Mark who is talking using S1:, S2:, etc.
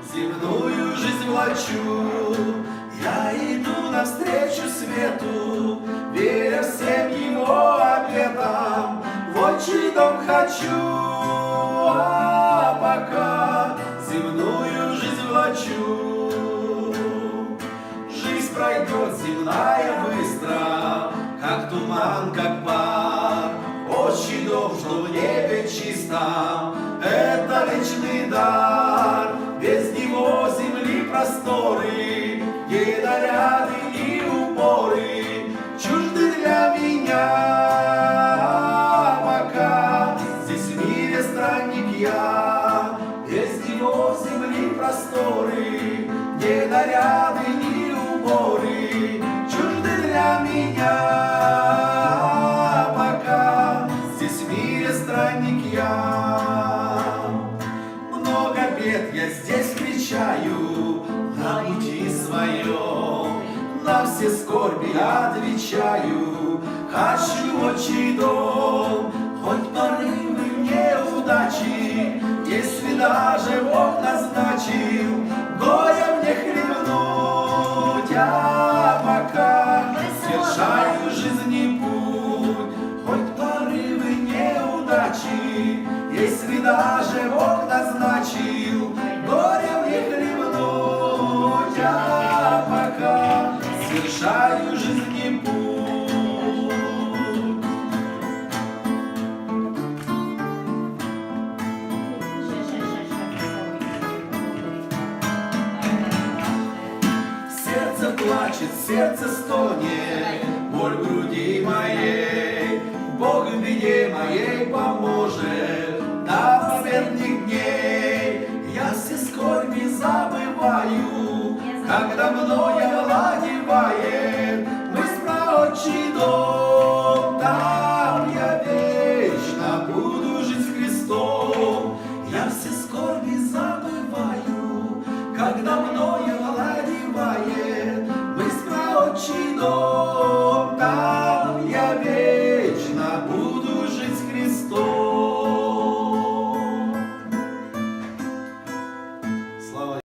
S1: земную жизнь влачу. Я иду навстречу свету, веря всем его обетам, в отчий дом хочу, а пока земную жизнь влачу. Жизнь пройдет земная быстро, как туман, как пар. Отчий дом, что в небе чисто, это вечный дар. Без него земли просторы, где наряды и уборы чужды для меня. Пока здесь в мире странник я, без него земли просторы, где наряды и уборы чужды для меня. Пока здесь в мире странник я. Много бед я здесь встречаю на пути своем, на все скорби отвечаю. Хочу отчий дом, хоть порывы неудачи, если даже Бог назначил горе мне хлебнуть. А пока совершаю жизни путь, хоть порывы неудачи, если даже Бог назначил горе мне хлебнуть. А пока совершаю жизни путь. Сердце плачет, сердце стонет, боль в груди моей. Бог в беде моей поможет до победных дней. Я все скорби забываю, когда мною овладевает мысль про отчий дом. Там я вечно буду жить с Христом. Я все